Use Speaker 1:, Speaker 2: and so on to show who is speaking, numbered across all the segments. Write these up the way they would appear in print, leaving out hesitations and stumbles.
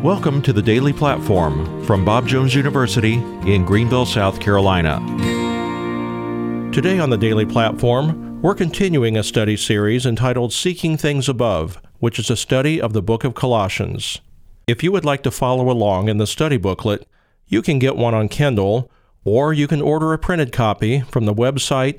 Speaker 1: Welcome to the Daily Platform from Bob Jones University in Greenville, South Carolina. Today on the Daily Platform, we're continuing a study series entitled Seeking Things Above, which is a study of the book of Colossians. If you would like to follow along in the study booklet, you can get one on Kindle, or you can order a printed copy from the website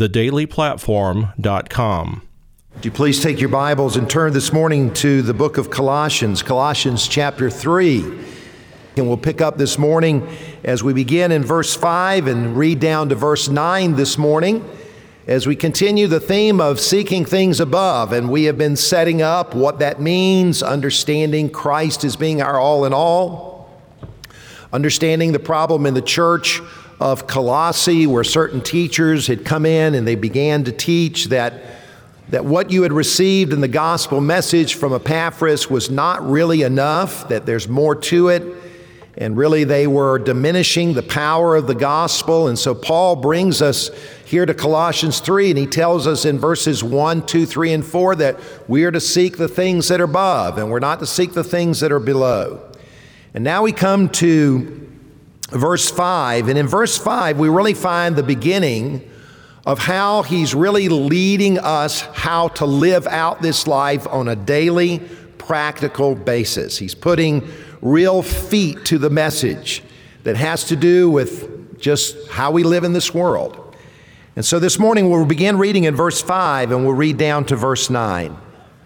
Speaker 1: thedailyplatform.com.
Speaker 2: Would you please take your Bibles and turn this morning to the book of Colossians, Colossians chapter 3. And we'll pick up this morning as we begin in verse 5 and read down to verse 9 this morning as we continue the theme of seeking things above. And we have been setting up what that means, understanding Christ as being our all in all, understanding the problem in the church of Colossae where certain teachers had come in and they began to teach that what you had received in the gospel message from Epaphras was not really enough, that there's more to it, and really they were diminishing the power of the gospel. And so Paul brings us here to Colossians 3, and he tells us in verses 1, 2, 3, and 4 that we are to seek the things that are above, and we're not to seek the things that are below. And now we come to verse 5, and in verse 5 we really find the beginning of how he's really leading us how to live out this life on a daily, practical basis. He's putting real feet to the message that has to do with just how we live in this world. And so this morning we'll begin reading in verse 5 and we'll read down to verse 9.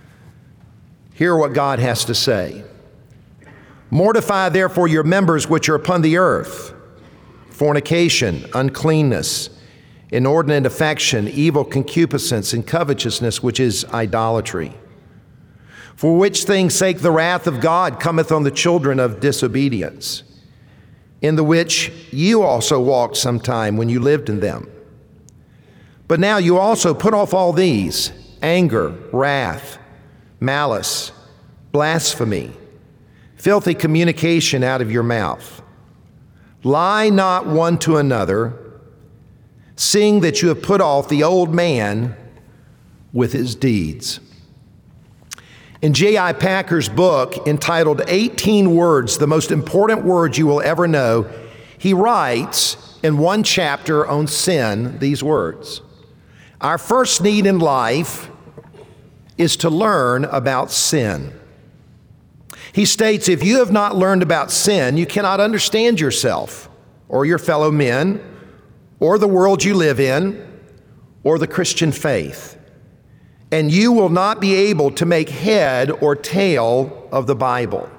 Speaker 2: Hear what God has to say. Mortify therefore your members which are upon the earth, fornication, uncleanness, inordinate affection, evil concupiscence, and covetousness, which is idolatry. For which things' sake the wrath of God cometh on the children of disobedience, in the which you also walked sometime when you lived in them. But now you also put off all these: anger, wrath, malice, blasphemy, filthy communication out of your mouth. Lie not one to another, seeing that you have put off the old man with his deeds. In J.I. Packer's book entitled 18 Words, the Most Important Words You Will Ever Know, he writes in one chapter on sin these words: our first need in life is to learn about sin. He states, if you have not learned about sin, you cannot understand yourself or your fellow men or the world you live in, or the Christian faith. And you will not be able to make head or tail of the Bible.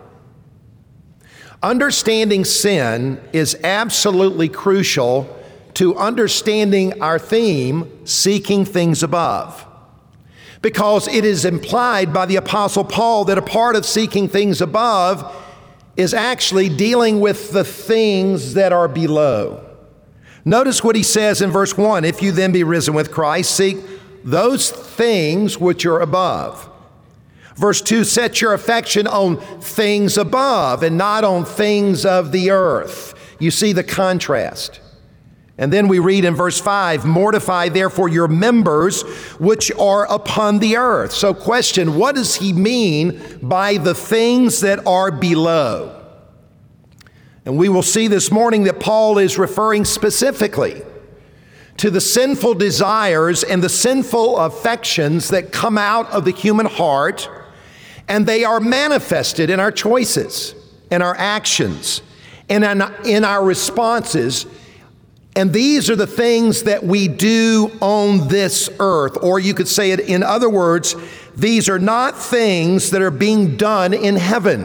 Speaker 2: Understanding sin is absolutely crucial to understanding our theme, seeking things above. Because it is implied by the Apostle Paul that a part of seeking things above is actually dealing with the things that are below. Notice what he says in verse 1, if you then be risen with Christ, seek those things which are above. Verse 2, set your affection on things above and not on things of the earth. You see the contrast. And then we read in verse 5, mortify therefore your members which are upon the earth. So question, what does he mean by the things that are below? And we will see this morning that Paul is referring specifically to the sinful desires and the sinful affections that come out of the human heart, and they are manifested in our choices, in our actions, and in our responses. And these are the things that we do on this earth. Or you could say it in other words, these are not things that are being done in heaven.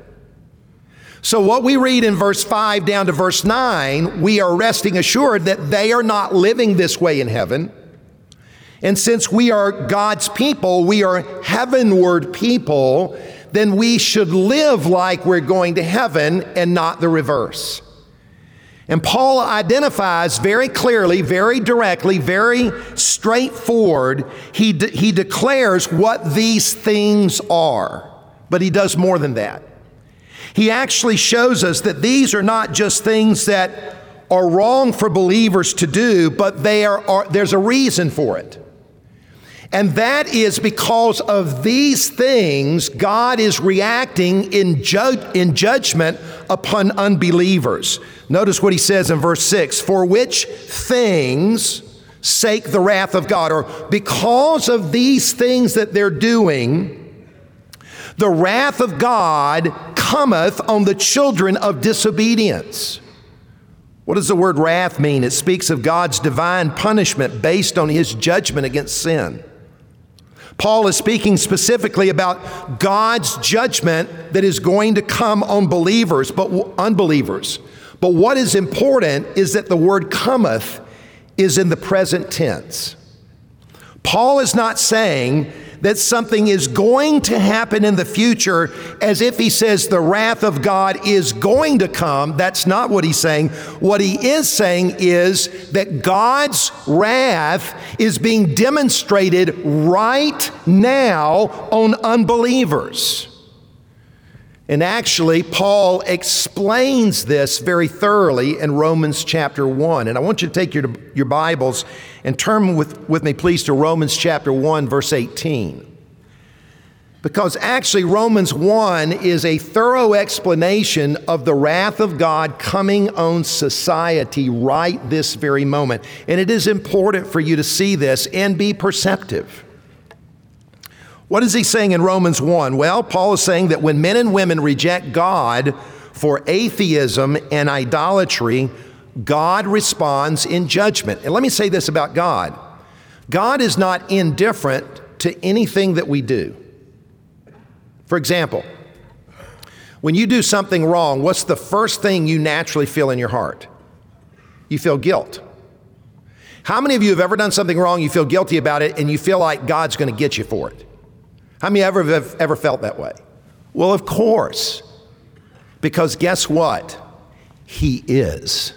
Speaker 2: So what we read in verse 5 down to verse 9, we are resting assured that they are not living this way in heaven. And since we are God's people, we are heavenward people, then we should live like we're going to heaven and not the reverse. And Paul identifies very clearly, very directly, very straightforward. He declares what these things are, but he does more than that. He actually shows us that these are not just things that are wrong for believers to do, but there's a reason for it. And that is because of these things, God is reacting in judgment upon unbelievers. Notice what he says in verse 6, for which things sake the wrath of God, or because of these things that they're doing, the wrath of God cometh on the children of disobedience. What does the word wrath mean? It speaks of God's divine punishment based on his judgment against sin. Paul is speaking specifically about God's judgment that is going to come on unbelievers. But what is important is that the word cometh is in the present tense. Paul is not saying that something is going to happen in the future as if he says the wrath of God is going to come. That's not what he's saying. What he is saying is that God's wrath is being demonstrated right now on unbelievers. And actually, Paul explains this very thoroughly in Romans chapter 1. And I want you to take your Bibles and turn with me, please, to Romans chapter 1, verse 18. Because actually, Romans 1 is a thorough explanation of the wrath of God coming on society right this very moment. And it is important for you to see this and be perceptive. What is he saying in Romans 1? Well, Paul is saying that when men and women reject God for atheism and idolatry, God responds in judgment. And let me say this about God. God is not indifferent to anything that we do. For example, when you do something wrong, what's the first thing you naturally feel in your heart? You feel guilt. How many of you have ever done something wrong, you feel guilty about it, and you feel like God's going to get you for it? How many have ever felt that way? Well, of course, because guess what? He is.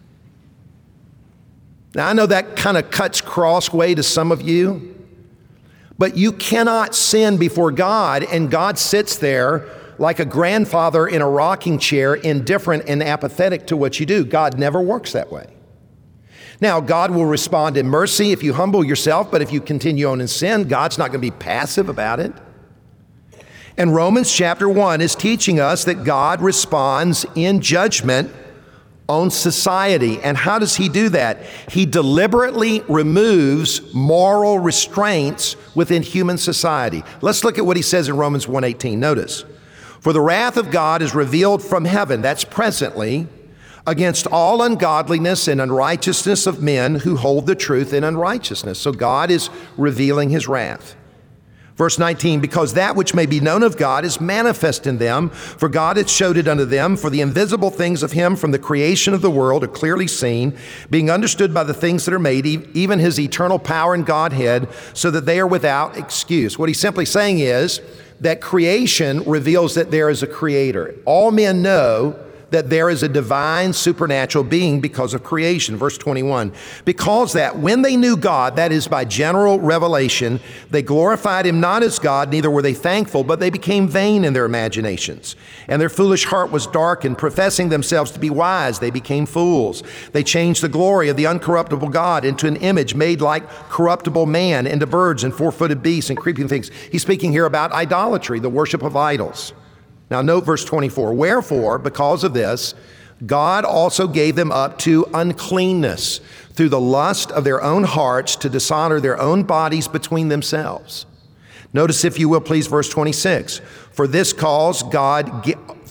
Speaker 2: Now, I know that kind of cuts crossway to some of you, but you cannot sin before God, and God sits there like a grandfather in a rocking chair, indifferent and apathetic to what you do. God never works that way. Now, God will respond in mercy if you humble yourself, but if you continue on in sin, God's not going to be passive about it. And Romans chapter 1 is teaching us that God responds in judgment on society. And how does he do that? He deliberately removes moral restraints within human society. Let's look at what he says in Romans 1:18. Notice, for the wrath of God is revealed from heaven, that's presently, against all ungodliness and unrighteousness of men who hold the truth in unrighteousness. So God is revealing his wrath. Verse 19, because that which may be known of God is manifest in them, for God hath showed it unto them, for the invisible things of him from the creation of the world are clearly seen, being understood by the things that are made, even his eternal power and Godhead, so that they are without excuse. What he's simply saying is that creation reveals that there is a creator. All men know that there is a divine supernatural being because of creation. Verse 21, because that when they knew God, that is by general revelation, they glorified him not as God, neither were they thankful, but they became vain in their imaginations. And their foolish heart was darkened, professing themselves to be wise, they became fools. They changed the glory of the uncorruptible God into an image made like corruptible man, into birds and four-footed beasts and creeping things. He's speaking here about idolatry, the worship of idols. Now note verse 24, wherefore, because of this, God also gave them up to uncleanness through the lust of their own hearts to dishonor their own bodies between themselves. Notice, if you will, please, verse 26, for this cause God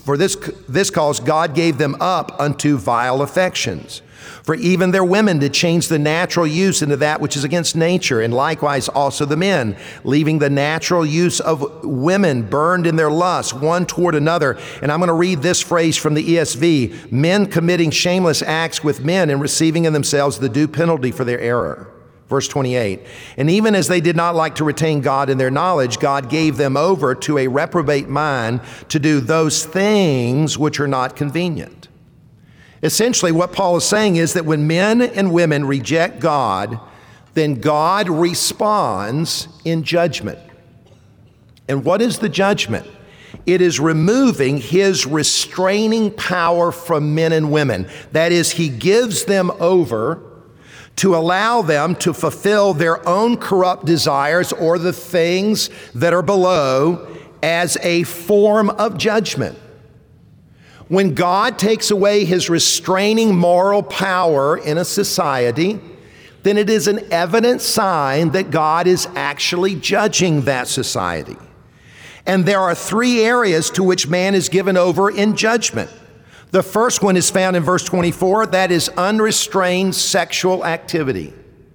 Speaker 2: gave them up unto vile affections. For even their women did change the natural use into that which is against nature, and likewise also the men, leaving the natural use of women burned in their lust one toward another. And I'm going to read this phrase from the ESV, men committing shameless acts with men and receiving in themselves the due penalty for their error. Verse 28, and even as they did not like to retain God in their knowledge, God gave them over to a reprobate mind to do those things which are not convenient. Essentially, what Paul is saying is that when men and women reject God, then God responds in judgment. And what is the judgment? It is removing his restraining power from men and women. That is, he gives them over to allow them to fulfill their own corrupt desires or the things that are below as a form of judgment. When God takes away his restraining moral power in a society, then it is an evident sign that God is actually judging that society. And there are three areas to which man is given over in judgment. The first one is found in verse 24, that is unrestrained sexual activity.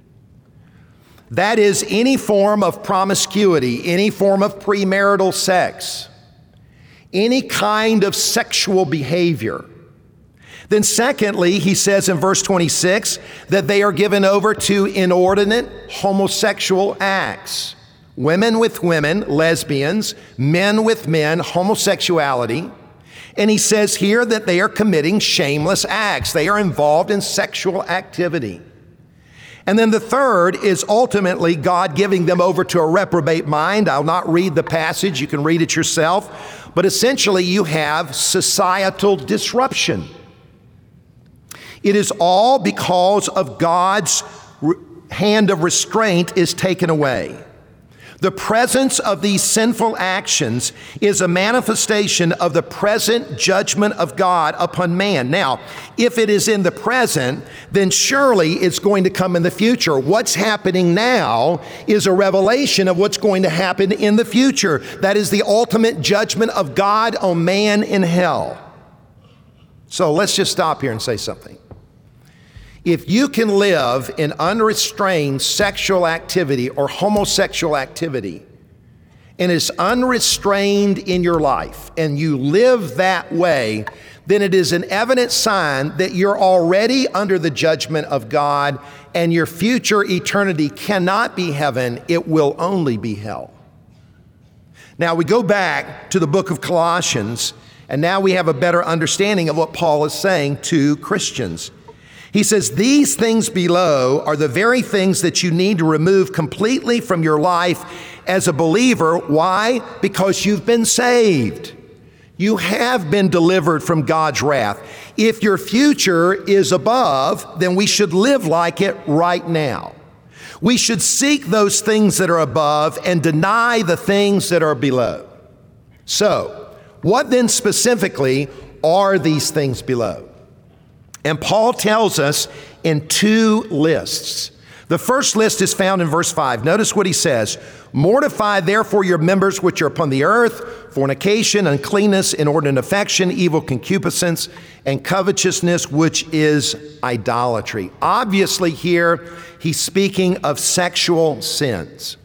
Speaker 2: That is any form of promiscuity, any form of premarital sex, any kind of sexual behavior. Then secondly, he says in verse 26 that they are given over to inordinate homosexual acts. Women with women, lesbians, men with men, homosexuality. And he says here that they are committing shameless acts. They are involved in sexual activity. And then the third is ultimately God giving them over to a reprobate mind. I'll not read the passage, you can read it yourself. But essentially you have societal disruption. It is all because of God's hand of restraint is taken away. The presence of these sinful actions is a manifestation of the present judgment of God upon man. Now, if it is in the present, then surely it's going to come in the future. What's happening now is a revelation of what's going to happen in the future. That is the ultimate judgment of God on man in hell. So let's just stop here and say something. If you can live in unrestrained sexual activity or homosexual activity, and it's unrestrained in your life, and you live that way, then it is an evident sign that you're already under the judgment of God, and your future eternity cannot be heaven, it will only be hell. Now we go back to the book of Colossians, and now we have a better understanding of what Paul is saying to Christians. He says, these things below are the very things that you need to remove completely from your life as a believer. Why? Because you've been saved. You have been delivered from God's wrath. If your future is above, then we should live like it right now. We should seek those things that are above and deny the things that are below. So, what then specifically are these things below? And Paul tells us in two lists. The first list is found in verse 5. Notice what he says. Mortify therefore your members which are upon the earth, fornication, uncleanness, inordinate affection, evil concupiscence, and covetousness, which is idolatry. Obviously here, he's speaking of sexual sins.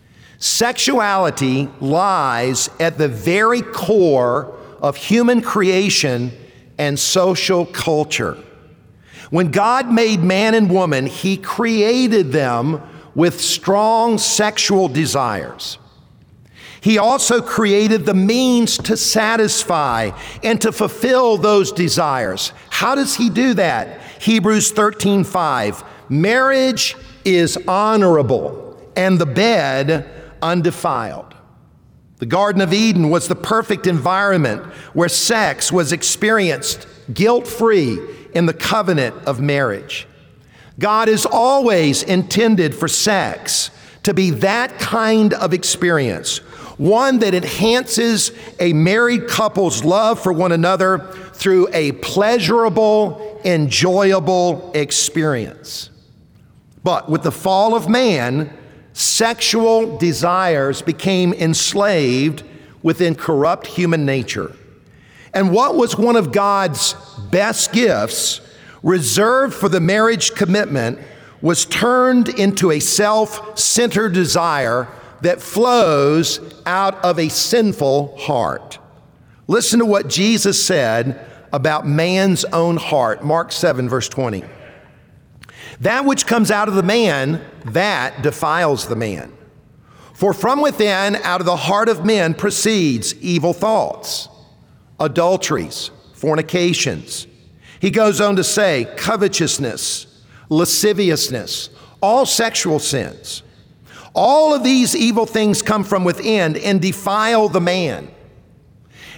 Speaker 2: Sexuality lies at the very core of human creation and social culture. When God made man and woman, he created them with strong sexual desires. He also created the means to satisfy and to fulfill those desires. How does he do that? Hebrews 13:5. Marriage is honorable and the bed undefiled. The Garden of Eden was the perfect environment where sex was experienced guilt-free in the covenant of marriage. God has always intended for sex to be that kind of experience, one that enhances a married couple's love for one another through a pleasurable, enjoyable experience. But with the fall of man, sexual desires became enslaved within corrupt human nature. And what was one of God's best gifts, reserved for the marriage commitment, was turned into a self-centered desire that flows out of a sinful heart. Listen to what Jesus said about man's own heart. Mark 7, verse 20. That which comes out of the man, that defiles the man. For from within, out of the heart of men, proceeds evil thoughts, adulteries, fornications. He goes on to say covetousness, lasciviousness, all sexual sins. All of these evil things come from within and defile the man.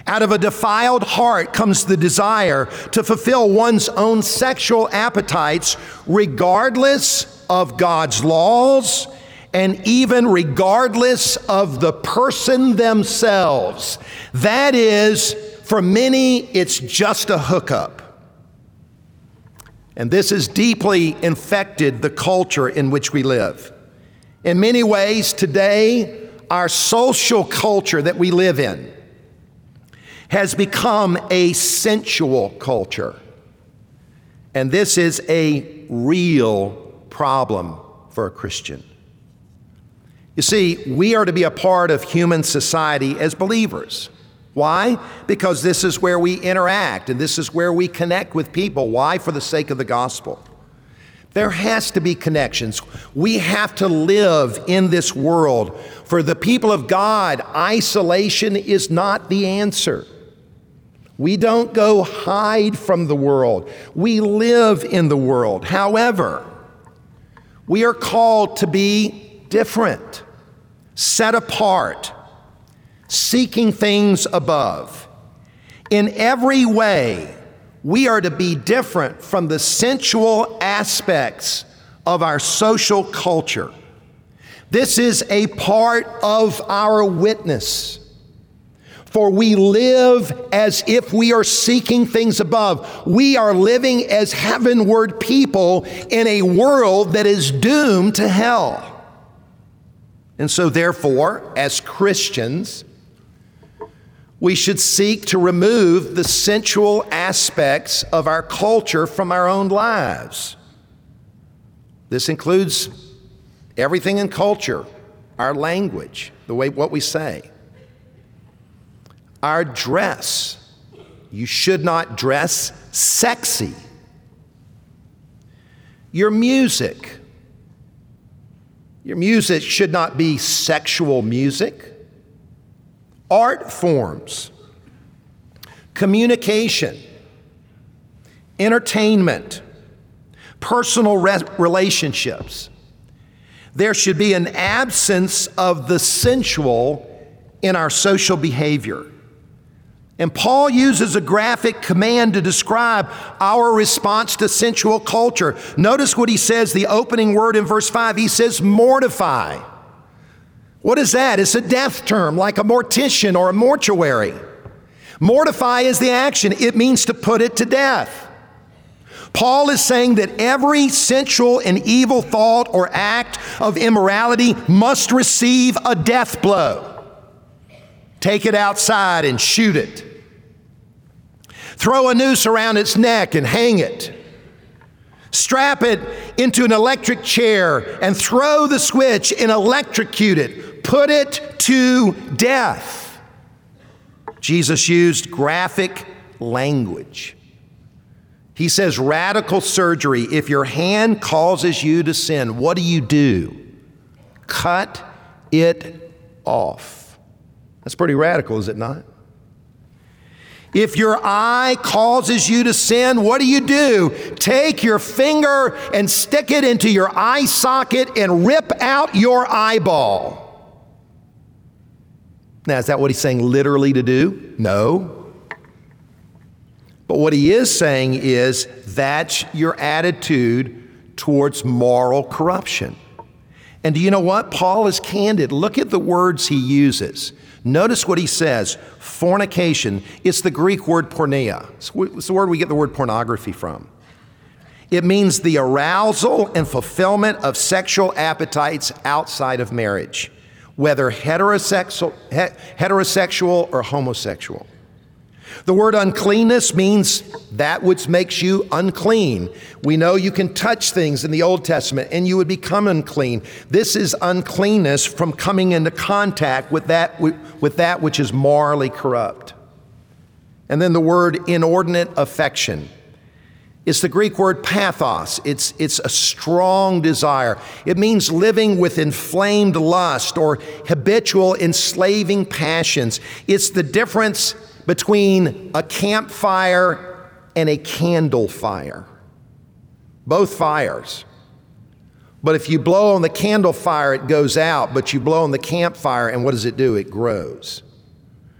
Speaker 2: Out of a defiled heart comes the desire to fulfill one's own sexual appetites, regardless of God's laws and even regardless of the person themselves. That is, for many, it's just a hookup. And this has deeply infected the culture in which we live. In many ways, today, our social culture that we live in has become a sensual culture. And this is a real problem for a Christian. You see, we are to be a part of human society as believers. Why? Because this is where we interact and this is where we connect with people. Why? For the sake of the gospel. There has to be connections. We have to live in this world. For the people of God, isolation is not the answer. We don't go hide from the world. We live in the world. However, we are called to be different, set apart, seeking things above. In every way, we are to be different from the sensual aspects of our social culture. This is a part of our witness. For we live as if we are seeking things above. We are living as heavenward people in a world that is doomed to hell. And so therefore, as Christians, we should seek to remove the sensual aspects of our culture from our own lives. This includes everything in culture, our language, what we say. Our dress. You should not dress sexy. Your music. Your music should not be sexual music. Art forms. Communication. Entertainment. Personal relationships. There should be an absence of the sensual in our social behavior. And Paul uses a graphic command to describe our response to sensual culture. Notice what he says, the opening word in verse 5. He says, mortify. What is that? It's a death term, like a mortician or a mortuary. Mortify is the action. It means to put it to death. Paul is saying that every sensual and evil thought or act of immorality must receive a death blow. Take it outside and shoot it. Throw a noose around its neck and hang it. Strap it into an electric chair and throw the switch and electrocute it. Put it to death. Jesus used graphic language. He says radical surgery. If your hand causes you to sin, what do? Cut it off. That's pretty radical, is it not? If your eye causes you to sin, what do? Take your finger and stick it into your eye socket and rip out your eyeball. Now, is that what he's saying literally to do? No. But what he is saying is that's your attitude towards moral corruption. And do you know what? Paul is candid. Look at the words he uses. Notice what he says. Fornication. It's the Greek word porneia. It's the word we get the word pornography from. It means the arousal and fulfillment of sexual appetites outside of marriage, whether heterosexual or homosexual. The word uncleanness means that which makes you unclean. We know you can touch things in the Old Testament and you would become unclean. This is uncleanness from coming into contact with that which is morally corrupt. And then the word inordinate affection. It's the Greek word pathos. It's a strong desire. It means living with inflamed lust or habitual enslaving passions. It's the difference between a campfire and a candle fire. Both fires. But if you blow on the candle fire, it goes out, but you blow on the campfire, and what does it do? It grows.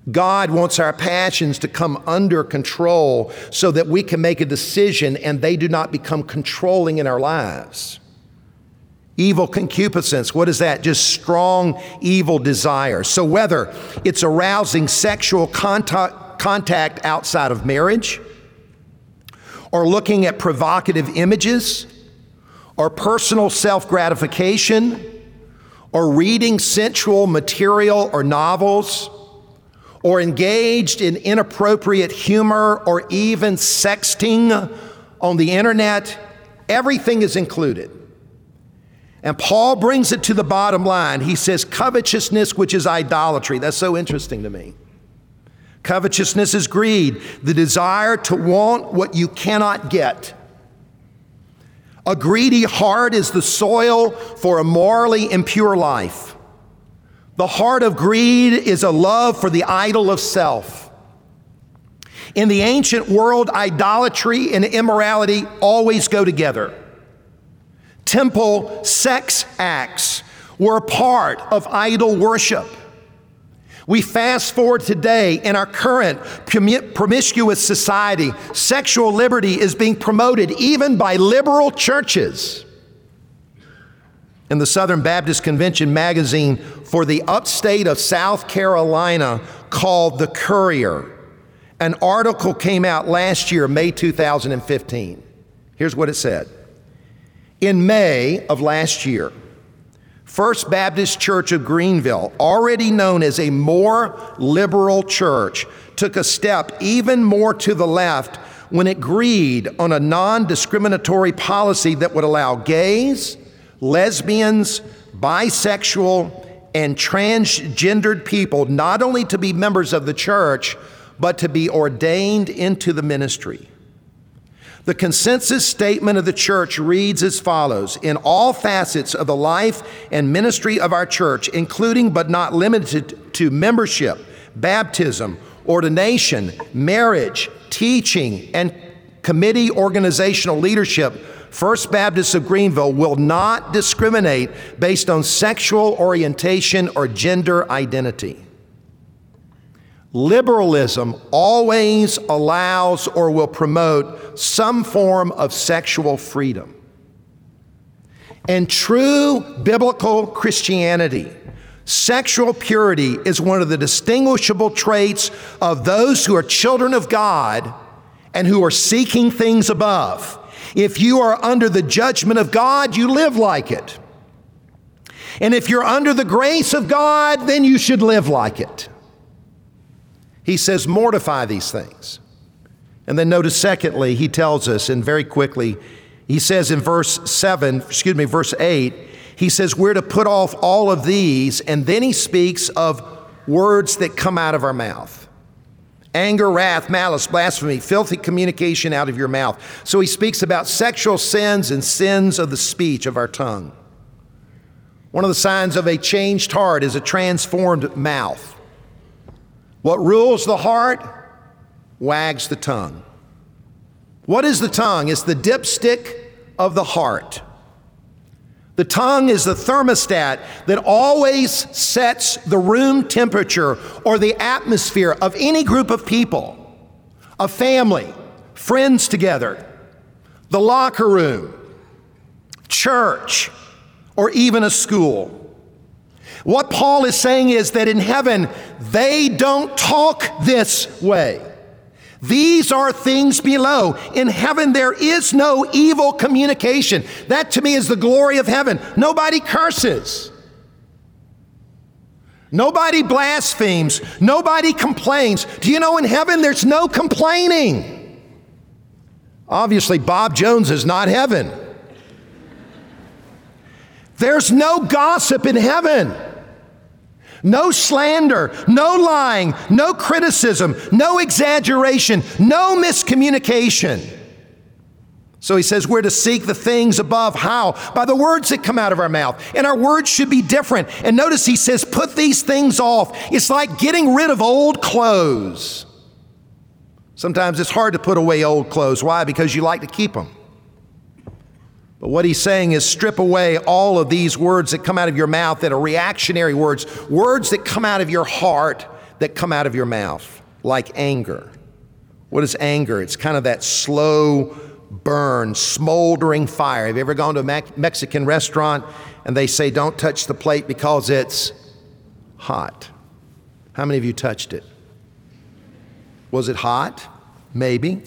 Speaker 2: God wants our passions to come under control so that we can make a decision and they do not become controlling in our lives. Evil concupiscence, what is that? Just strong evil desire. So whether it's arousing sexual contact outside of marriage, or looking at provocative images, or personal self-gratification, or reading sensual material or novels, or engaged in inappropriate humor, or even sexting on the internet, everything is included. And Paul brings it to the bottom line. He says, covetousness, which is idolatry. That's so interesting to me. Covetousness is greed, the desire to want what you cannot get. A greedy heart is the soil for a morally impure life. The heart of greed is a love for the idol of self. In the ancient world, idolatry and immorality always go together. Temple sex acts were a part of idol worship. We fast forward today in our current promiscuous society, sexual liberty is being promoted even by liberal churches. In the Southern Baptist Convention magazine for the upstate of South Carolina called The Courier, an article came out last year, May 2015. Here's what it said. In May of last year, First Baptist Church of Greenville, already known as a more liberal church, took a step even more to the left when it agreed on a non-discriminatory policy that would allow gays, lesbians, bisexual, and transgendered people not only to be members of the church, but to be ordained into the ministry. The consensus statement of the church reads as follows: in all facets of the life and ministry of our church, including but not limited to membership, baptism, ordination, marriage, teaching, and committee organizational leadership, First Baptist of Greenville will not discriminate based on sexual orientation or gender identity. Liberalism always allows or will promote some form of sexual freedom. And true biblical Christianity, sexual purity is one of the distinguishable traits of those who are children of God and who are seeking things above. If you are under the judgment of God, you live like it. And if you're under the grace of God, then you should live like it. He says, mortify these things. And then notice secondly, he tells us, and very quickly, he says in verse 8, he says we're to put off all of these, and then he speaks of words that come out of our mouth. Anger, wrath, malice, blasphemy, filthy communication out of your mouth. So he speaks about sexual sins and sins of the speech of our tongue. One of the signs of a changed heart is a transformed mouth. What rules the heart wags the tongue. What is the tongue? It's the dipstick of the heart. The tongue is the thermostat that always sets the room temperature or the atmosphere of any group of people, a family, friends together, the locker room, church, or even a school. What Paul is saying is that in heaven, they don't talk this way. These are things below. In heaven, there is no evil communication. That to me is the glory of heaven. Nobody curses. Nobody blasphemes. Nobody complains. Do you know in heaven, there's no complaining? Obviously, Bob Jones is not heaven. There's no gossip in heaven. No slander, no lying, no criticism, no exaggeration, no miscommunication. So he says we're to seek the things above. How? By the words that come out of our mouth. And our words should be different. And notice he says, put these things off. It's like getting rid of old clothes. Sometimes it's hard to put away old clothes. Why? Because you like to keep them. But what he's saying is strip away all of these words that come out of your mouth that are reactionary words, words that come out of your heart that come out of your mouth, like anger. What is anger? It's kind of that slow burn, smoldering fire. Have you ever gone to a Mexican restaurant and they say, don't touch the plate because it's hot? How many of you touched it? Was it hot? Maybe.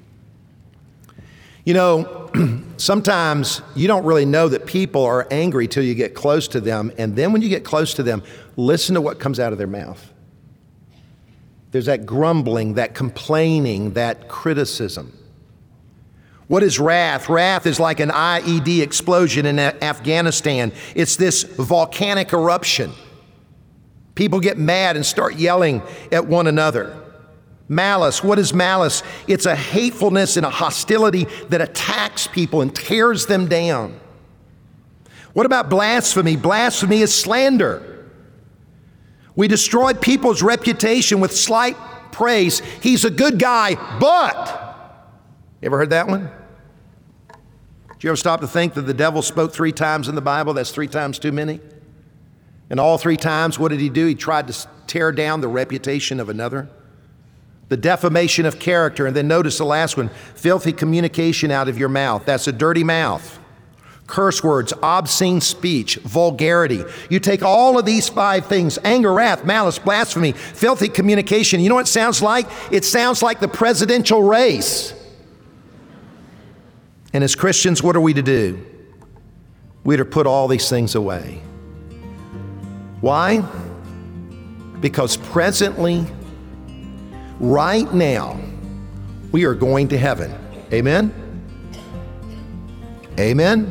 Speaker 2: You know, sometimes you don't really know that people are angry till you get close to them. And then when you get close to them, listen to what comes out of their mouth. There's that grumbling, that complaining, that criticism. What is wrath? Wrath is like an IED explosion in Afghanistan. It's this volcanic eruption. People get mad and start yelling at one another. Malice. What is malice? It's a hatefulness and a hostility that attacks people and tears them down. What about blasphemy? Blasphemy is slander. We destroy people's reputation with slight praise. He's a good guy, but... You ever heard that one? Did you ever stop to think that the devil spoke 3 times in the Bible? That's 3 times too many. And all 3 times, what did he do? He tried to tear down the reputation of another. The defamation of character. And then notice the last one, filthy communication out of your mouth. That's a dirty mouth. Curse words, obscene speech, vulgarity. You take all of these 5 things, anger, wrath, malice, blasphemy, filthy communication. You know what it sounds like? It sounds like the presidential race. And as Christians, what are we to do? We're to put all these things away. Why? Because presently, right now, we are going to heaven. Amen? Amen?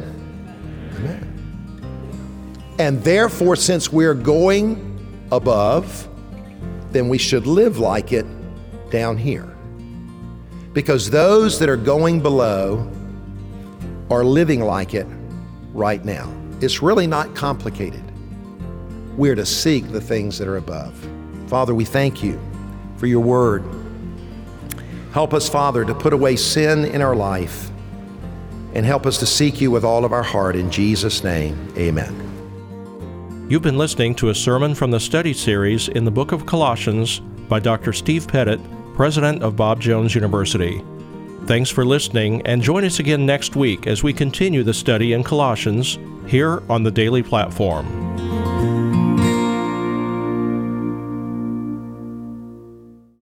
Speaker 2: Amen. And therefore, since we're going above, then we should live like it down here. Because those that are going below are living like it right now. It's really not complicated. We're to seek the things that are above. Father, we thank you for your word. Help us, Father, to put away sin in our life and help us to seek you with all of our heart. In Jesus' name, amen.
Speaker 1: You've been listening to a sermon from the study series in the book of Colossians by Dr. Steve Pettit, president of Bob Jones University. Thanks for listening, and join us again next week as we continue the study in Colossians here on the Daily Platform.